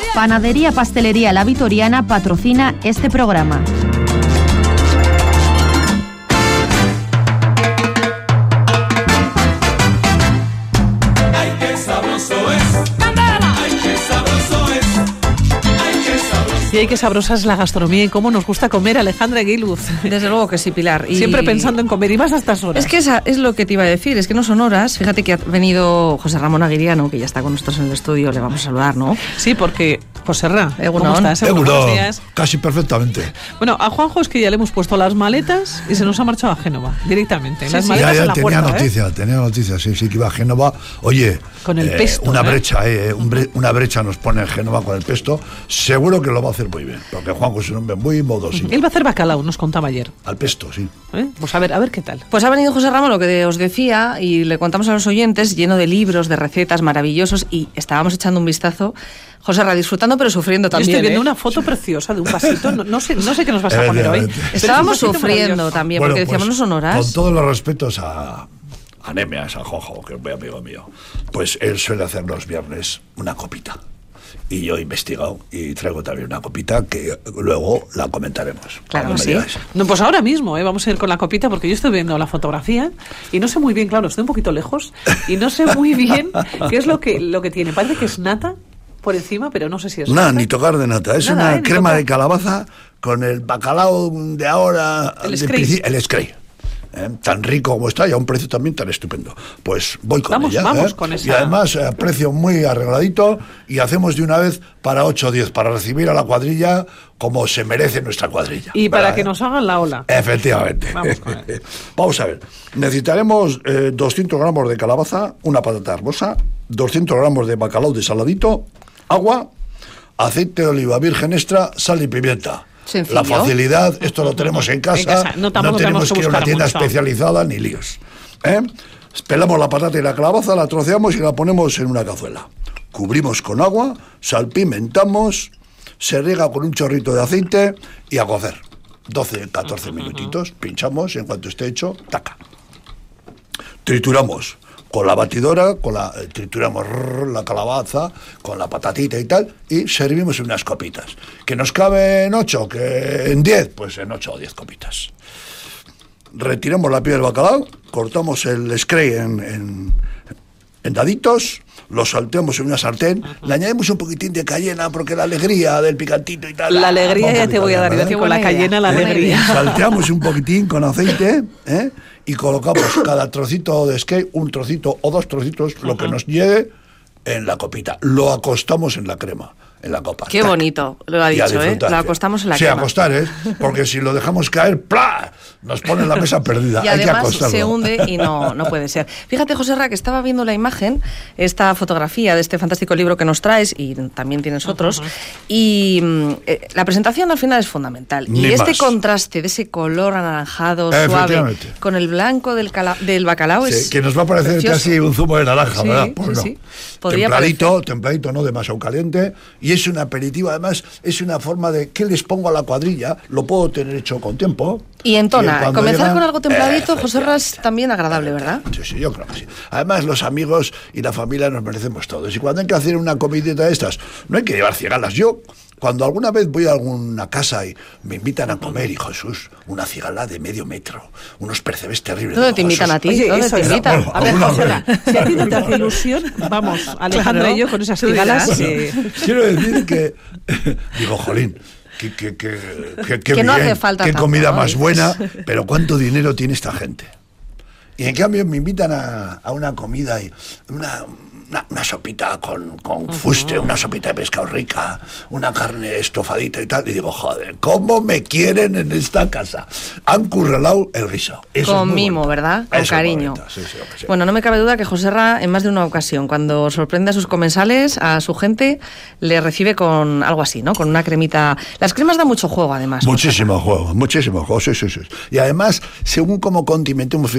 Panadería Pastelería La Vitoriana patrocina este programa. Y ay, qué sabrosa es la gastronomía y cómo nos gusta comer, Alejandra Aguiluz. Desde luego que sí, Pilar. Y siempre pensando en comer, y más a estas horas. Es que esa es lo que te iba a decir, es que no son horas. Fíjate que ha venido José Ramón Aguiriano, que ya está con nosotros en el estudio, le vamos a saludar, ¿no? Sí, porque, José Ra, ¿cómo estás? Buenos días. Casi perfectamente. Bueno, a Juanjo es que ya le hemos puesto las maletas y se nos ha marchado a Génova, directamente. Sí, las sí, maletas ya en la tenía puerta, noticia, sí, que iba a Génova. Oye, con el pesto, una brecha nos pone en Génova con el pesto. Seguro que lo va a hacer muy bien, porque Juanjo es un hombre muy modosito. Él va a hacer bacalao, nos contaba ayer. Al pesto, sí. Pues a ver qué tal. Pues ha venido José Ramón, lo que os decía, y le contamos a los oyentes, lleno de libros, de recetas maravillosos, y estábamos echando un vistazo. José Ra, disfrutando pero sufriendo también. Yo estoy viendo una foto preciosa de un vasito, no sé qué nos vas a poner hoy. Estábamos sufriendo también, porque decíamos, no son horas. Con todos los respetos a Nemias, a Jojo, que es muy amigo mío, pues él suele hacer los viernes una copita. Y yo he investigado y traigo también una copita que luego la comentaremos. Claro, sí. No, pues ahora mismo vamos a ir con la copita, porque yo estoy viendo la fotografía y no sé muy bien, claro, estoy un poquito lejos y no sé muy bien qué es lo que tiene. Parece que es nata por encima, pero no sé si es nada, nata. Ni tocar de nata. Es nada, una crema de calabaza con el bacalao de ahora. El Scray. Tan rico como está y a un precio también tan estupendo. Pues voy con ella. Vamos con esa. Y además a precio muy arregladito, y hacemos de una vez para 8 o 10, para recibir a la cuadrilla como se merece nuestra cuadrilla. Y para que nos hagan la ola. Efectivamente. Vamos a ver. Necesitaremos 200 gramos de calabaza, una patata hermosa, 200 gramos de bacalao desaladito, agua, aceite de oliva virgen extra, sal y pimienta. Sencillo. La facilidad, esto lo tenemos en casa. No tenemos que ir a una tienda especializada ni líos. Pelamos la patata y la calabaza, la troceamos y la ponemos en una cazuela. Cubrimos con agua, salpimentamos, se riega con un chorrito de aceite y a cocer. 12-14 minutitos, pinchamos y en cuanto esté hecho, taca. Trituramos. Con la batidora, trituramos la calabaza, con la patatita y tal, y servimos en unas copitas. ¿Que nos cabe en 8? ¿Que en 10? Pues en 8 o 10 copitas. Retiramos la piel del bacalao, cortamos el scray en daditos, lo salteamos en una sartén, le añadimos un poquitín de cayena, porque la alegría del picantito y tal... La alegría ya te voy a dar, con la cayena la alegría. Salteamos un poquitín con aceite, y colocamos cada trocito de scray, un trocito o 2 trocitos, lo que nos llegue, en la copita. Lo acostamos en la crema, en la copa. Qué bonito, lo ha dicho, Lo acostamos en la crema. Sí, acostar, porque si lo dejamos caer, ¡plá!, nos pone la mesa perdida. Y hay además que acostarlo. se hunde y no puede ser. Fíjate, José Ra, que estaba viendo la imagen, esta fotografía de este fantástico libro que nos traes, y también tienes otros, y la presentación al final es fundamental. Ni y este más. contraste de ese color anaranjado suave con el blanco del bacalao es que nos va a parecer precioso. Casi un zumo de naranja, ¿verdad? Pues sí. Templadito, no demasiado caliente, y es un aperitivo. Además es una forma de ¿qué les pongo a la cuadrilla? Lo puedo tener hecho con tiempo. Y entona, comenzar con algo templadito, José Ra, es efectivamente. también agradable, ¿verdad? Sí, yo creo que sí. Además, los amigos y la familia nos merecemos todos. Y cuando hay que hacer una comidita de estas, no hay que llevar cigalas. Yo, cuando alguna vez voy a alguna casa y me invitan a comer, y Jesús, una cigala de medio metro, unos percebes terribles. ¿Dónde te invitan a ti? Oye, ¿Dónde te invitan? A ver, José Ra, si a ti no te hace ilusión, vamos, Alejandra y yo con esas cigalas. Quiero decir que, digo, jolín, que no hace falta qué tanto, comida ¿no? más buena, pero cuánto dinero tiene esta gente. Y en cambio me invitan a una comida y una sopita con fuste, una sopita de pescado rica, una carne estofadita y tal, y digo, joder, ¿cómo me quieren en esta casa? Han curralado el guiso. Con mimo, ¿verdad? Con cariño. Sí. Bueno, no me cabe duda que José Ra, en más de una ocasión, cuando sorprende a sus comensales, a su gente, le recibe con algo así, ¿no? Con una cremita. Las cremas dan mucho juego, además. Muchísimo juego, sí. Y además, según cómo condimentemos, fijaros lo que os he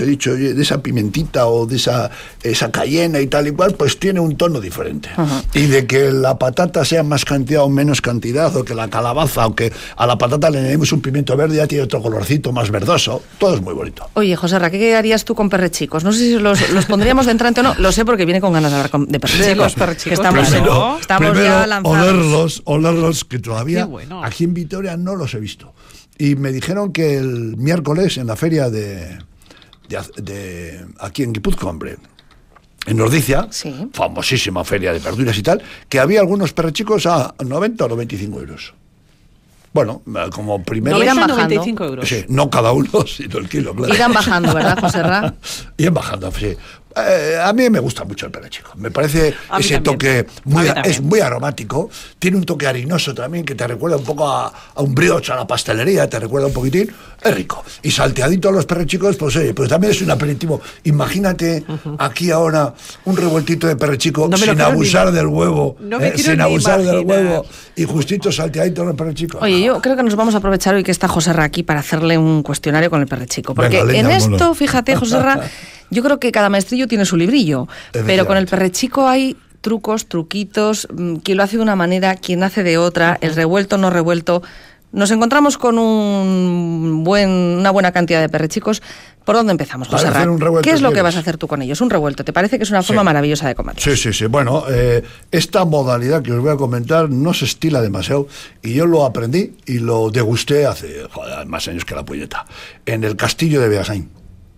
he dicho, oye, de esa pimentita o de esa cayena y tal y cual, pues tiene un tono diferente. Y de que la patata sea más cantidad o menos cantidad, o que la calabaza, aunque a la patata le añadimos un pimiento verde, ya tiene otro colorcito más verdoso. Todo es muy bonito. Oye, Joserra, ¿qué harías tú con perrechicos? No sé si los pondríamos de entrante o no. Lo sé porque viene con ganas de hablar de perrechicos. De los perrechicos. Estamos ya lanzados. Olerlos, que todavía bueno. aquí en Vitoria no los he visto. Y me dijeron que el miércoles en la feria de aquí en Guipúzcoa, hombre, en Nordicia, sí, famosísima feria de verduras y tal, que había algunos perrechicos a 90 o 95 euros. Bueno, como primero... Irán bajando. 95 euros. Sí, no cada uno, sino el kilo, claro. Irán bajando, ¿verdad, Joserra? Irán bajando, sí. A mí me gusta mucho el perechico. Me parece ese también. Toque es muy aromático. Tiene un toque harinoso también que te recuerda un poco a un brioche, a la pastelería, te recuerda un poquitín. Es rico. Y salteadito a los perrechicos, pues oye, pues también es un aperitivo. Imagínate aquí ahora un revueltito de perrechico sin abusar del huevo. Sin abusar del huevo y justito salteadito a los perrechicos. Oye, yo creo que nos vamos a aprovechar hoy que está Joserra aquí para hacerle un cuestionario con el perrechico. Porque venga, en esto, mono. Fíjate, Joserra, yo creo que cada maestrillo tiene su librillo, pero con el perrechico hay trucos, truquitos, quien lo hace de una manera, quien hace de otra, el revuelto, no revuelto. Nos encontramos con una buena cantidad de perrechicos. ¿Por dónde empezamos, Joserra? ¿Qué es lo que vas a hacer tú con ellos? Un revuelto. ¿Te parece que es una forma maravillosa de comer? Sí. Bueno, esta modalidad que os voy a comentar no se estila demasiado y yo lo aprendí y lo degusté hace más años que la puñeta. En el castillo de Beasain.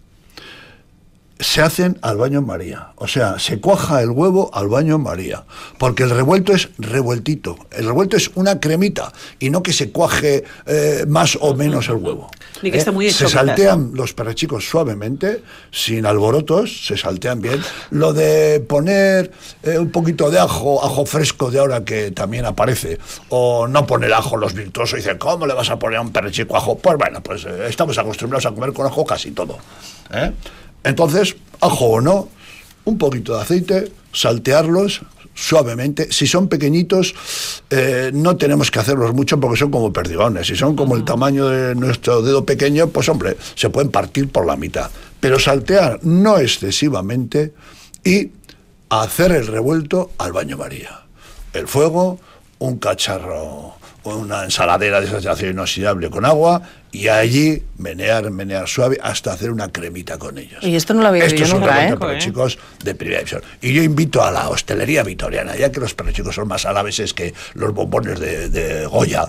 Se hacen al baño María, o sea, se cuaja el huevo al baño María, porque el revuelto es revueltito, el revuelto es una cremita y no que se cuaje más o menos el huevo. Ni que esté muy hecho. Se saltean los perrechicos suavemente, sin alborotos, se saltean bien. Lo de poner un poquito de ajo fresco de ahora que también aparece, o no poner ajo, los virtuosos dicen, ¿cómo le vas a poner a un perrechico ajo? Pues bueno, pues estamos acostumbrados a comer con ajo casi todo, ¿eh? Entonces, ajo o no, un poquito de aceite, saltearlos suavemente. Si son pequeñitos, no tenemos que hacerlos mucho porque son como perdigones. Si son como el tamaño de nuestro dedo pequeño, pues hombre, se pueden partir por la mitad. Pero saltear no excesivamente y hacer el revuelto al baño María. El fuego, un cacharro, una ensaladera de esas de acero inoxidable con agua y allí menear suave hasta hacer una cremita con ellos. Y esto no lo había visto yo nunca, para chicos de primera división. Y yo invito a la hostelería vitoriana, ya que los perrechicos son más alaveses que los bombones de Goya,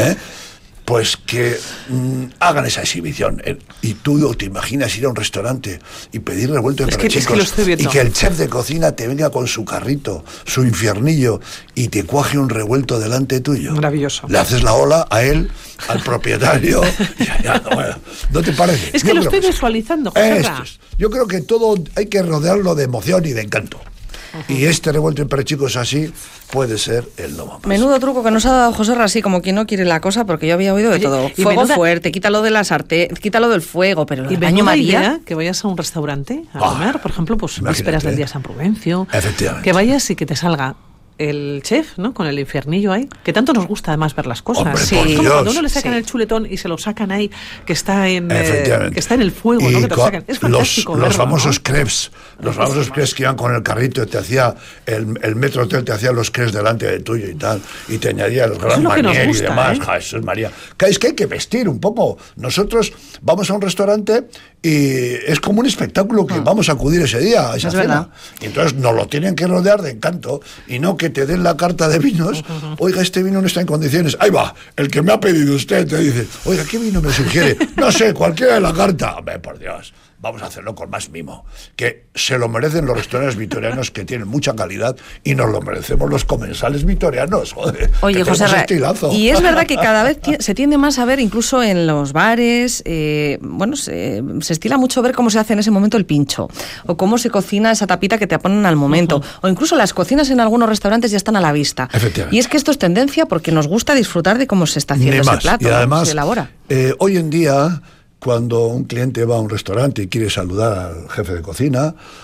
pues que hagan esa exhibición. Y tú te imaginas ir a un restaurante y pedir revuelto de perrechicos y que el chef de cocina te venga con su carrito, su infiernillo y te cuaje un revuelto delante tuyo. Maravilloso. Le haces la ola a él, al propietario. Bueno, ¿no te parece? Es que lo estoy visualizando, Joserra. Yo creo que todo hay que rodearlo de emoción y de encanto. Y este revuelto en perrechicos así puede ser el no más. Menudo truco que nos ha dado Joserra, así como quien no quiere la cosa, porque yo había oído de todo. Fuego fuerte, quítalo de la sartén, quítalo del fuego, pero el baño María... que vayas a un restaurante a comer, por ejemplo, pues vísperas del día San Prudencio. Efectivamente. Que vayas y que te salga el chef, ¿no? Con el infiernillo ahí, que tanto nos gusta además ver las cosas. Hombre, sí. Como cuando uno le sacan el chuletón y se lo sacan ahí, que está en el fuego, ¿no? Que te lo sacan. Es fantástico. Los famosos crepes, los famosos crepes que iban con el carrito, te hacía el metro hotel, te hacía los crepes delante de tuyo y tal, y te añadía el gran manier y demás. Jesús María. Es que hay que vestir un poco. Nosotros vamos a un restaurante y es como un espectáculo que vamos a acudir ese día a esa cena. Y entonces nos lo tienen que rodear de encanto y no que te den la carta de vinos. Oiga, este vino no está en condiciones. Ahí va, el que me ha pedido usted te dice, oiga, ¿qué vino me sugiere? No sé, cualquiera de la carta. Hombre, por Dios, vamos a hacerlo con más mimo, que se lo merecen los restaurantes vitorianos, que tienen mucha calidad, y nos lo merecemos los comensales vitorianos. Joder, oye, Joserra, y es verdad que cada vez se tiende más a ver, incluso en los bares, se estila mucho ver cómo se hace en ese momento el pincho, o cómo se cocina esa tapita que te ponen al momento, o incluso las cocinas en algunos restaurantes ya están a la vista. Y es que esto es tendencia porque nos gusta disfrutar de cómo se está haciendo ese plato, y además, se elabora. Hoy en día, cuando un cliente va a un restaurante y quiere saludar al jefe de cocina,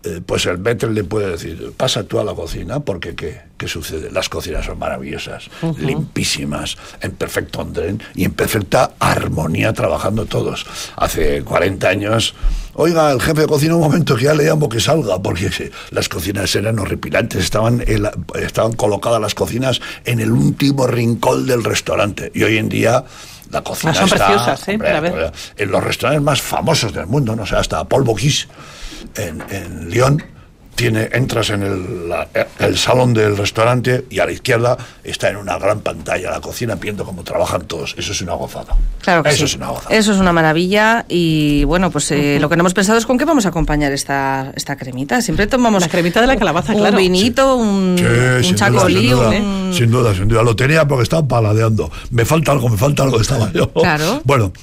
pues el maître le puede decir, pasa tú a la cocina, porque ¿qué sucede? Las cocinas son maravillosas, limpísimas, en perfecto orden y en perfecta armonía, trabajando todos. Hace 40 años, oiga, el jefe de cocina, un momento, que ya le llamo que salga, porque las cocinas eran horripilantes, estaban colocadas las cocinas en el último rincón del restaurante, y hoy en día la cocina son está, preciosas, hombre, en los restaurantes más famosos del mundo, no sé, hasta Paul Bocuse en Lyon, entras en el salón del restaurante y a la izquierda está en una gran pantalla la cocina, viendo cómo trabajan todos. Eso es una gozada. Claro que eso sí. Es una gozada. Eso es una maravilla. Y bueno, pues lo que no hemos pensado es con qué vamos a acompañar esta cremita. Siempre tomamos la cremita de la calabaza, un claro. vinito, un chacolí. Sin duda. Lo tenía porque estaba paladeando. Me falta algo, estaba yo. Claro. Bueno,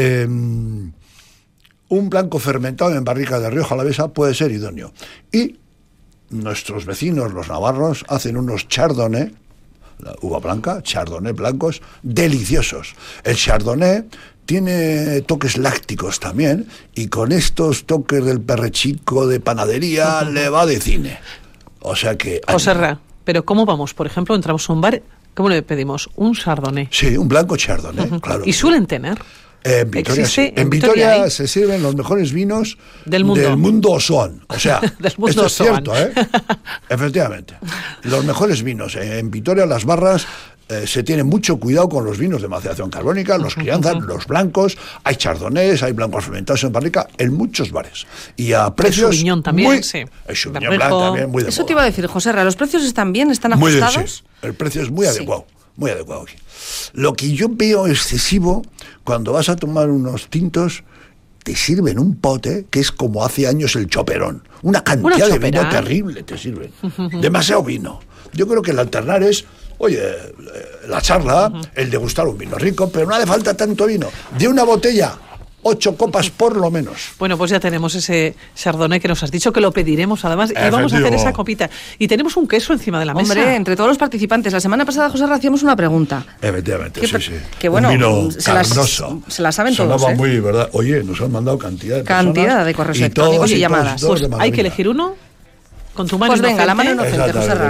un blanco fermentado en barrica de Rioja Alavesa puede ser idóneo. Y nuestros vecinos, los navarros, hacen unos chardonnay, la uva blanca, chardonnay blancos, deliciosos. El chardonnay tiene toques lácticos también, y con estos toques del perrechico de panadería le va de cine. O sea que... Joserra, pero ¿cómo vamos? Por ejemplo, entramos a un bar, ¿cómo le pedimos? Un chardonnay. Sí, un blanco chardonnay, claro. ¿Y suelen tener? En Vitoria, sí. En Vitoria se sirven los mejores vinos del mundo Osoan. O sea, del mundo esto es Osoan. cierto, Efectivamente. Los mejores vinos. En Vitoria, las barras, se tiene mucho cuidado con los vinos de maceración carbónica, los crianzas, los blancos. Hay chardonnays, hay blancos fermentados en barrica, en muchos bares. Y a precios... El Sauvignon también, sí. El Sauvignon Blanc también, muy de Eso moda. te iba a decir, Joserra, ¿los precios están bien? ¿Están ajustados? Sí. El precio es muy adecuado. Muy adecuado aquí. Lo que yo veo excesivo, cuando vas a tomar unos tintos, te sirven un pote que es como hace años el choperón. Una cantidad de vino terrible te sirven. Demasiado vino. Yo creo que el alternar es, oye, la charla, el degustar un vino rico, pero no hace falta tanto vino. De una botella, 8 copas por lo menos. Bueno, pues ya tenemos ese chardonnay que nos has dicho, que lo pediremos además, y vamos a hacer esa copita. Y tenemos un queso encima de la mesa. Hombre, entre todos los participantes. La semana pasada, Joserra, hacíamos una pregunta. Efectivamente, sí. Que bueno, un vino se la saben sonaba todos, muy, ¿verdad? Oye, nos han mandado cantidad de correos electrónicos y llamadas. Pues hay que elegir uno. Con tu mano pues venga, inocente. la mano inocente, Joserra.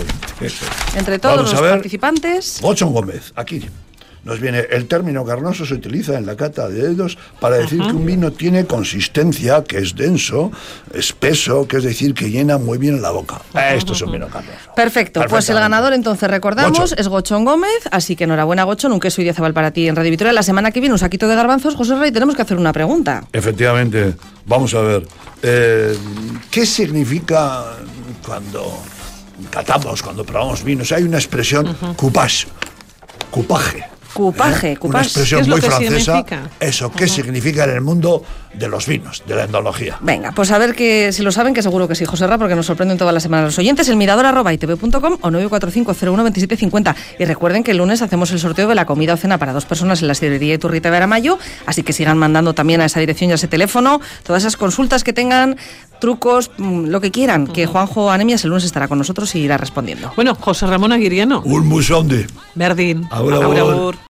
Entre todos los participantes. Gochón Gómez, aquí nos viene: el término carnoso se utiliza en la cata de dedos para decir que un vino tiene consistencia, que es denso, espeso, que es decir, que llena muy bien la boca. Esto es un vino carnoso. Perfecto, pues el ganador, entonces, recordamos, Gochón. Es Gochón Gómez, así que enhorabuena, Gochón, un queso Idiazabal para ti en Radio Vitoria. La semana que viene un saquito de garbanzos, Joserra, y tenemos que hacer una pregunta. Efectivamente, vamos a ver, ¿qué significa cuando catamos, cuando probamos vinos? Hay una expresión, coupage, coupaje. Cupaje. Una expresión muy francesa. Significa? Eso, ¿qué significa en el mundo de los vinos, de la enología? Venga, pues a ver que si lo saben, que seguro que sí, Joserra, porque nos sorprenden todas las semanas los oyentes. El mirador@itv.com o 945-012750. Y recuerden que el lunes hacemos el sorteo de la comida o cena para 2 personas en la sidrería Iturrita de Aramayo, así que sigan mandando también a esa dirección y a ese teléfono todas esas consultas que tengan, trucos, lo que quieran, que Juanjo Anemias el lunes estará con nosotros y irá respondiendo. Bueno, José Ramón Aguiriano. Un musón de Verdín. Agur.